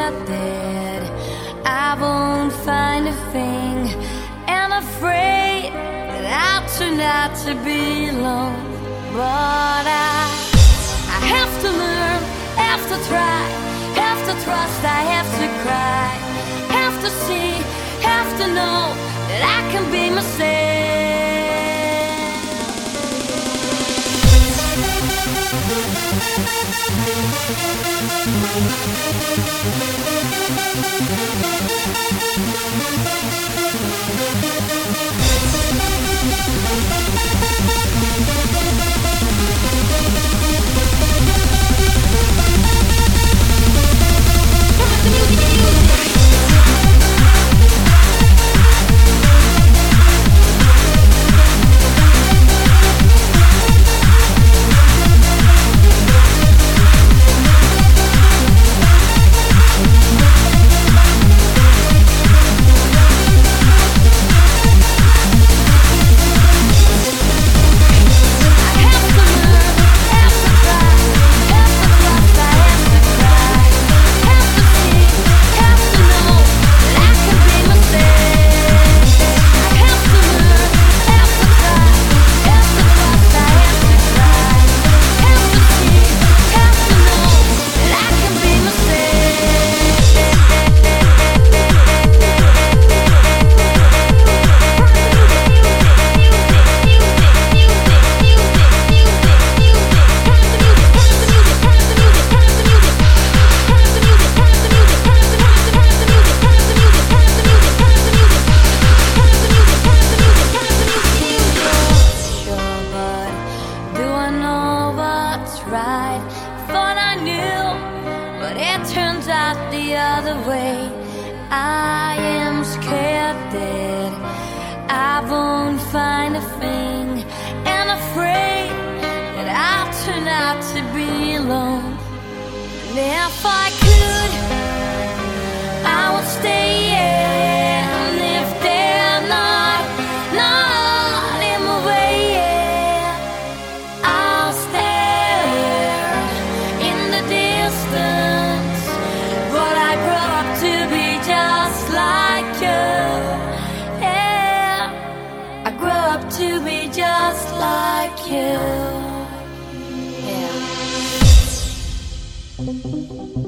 scared that I won't find a thing, and afraid that I'll turn out to be alone. But I have to learn, have to try, have to trust, I have to cry, have to see, have to know that I can be myself. Right, thought I knew, but it turns out the other way. I am scared that I won't find a thing, and afraid that I'll turn out to be alone. And if I could, I would stay, and if they're not in my way, I'll stay distance. But I grow up to be just like you. Yeah, I grow up to be just like you. Yeah.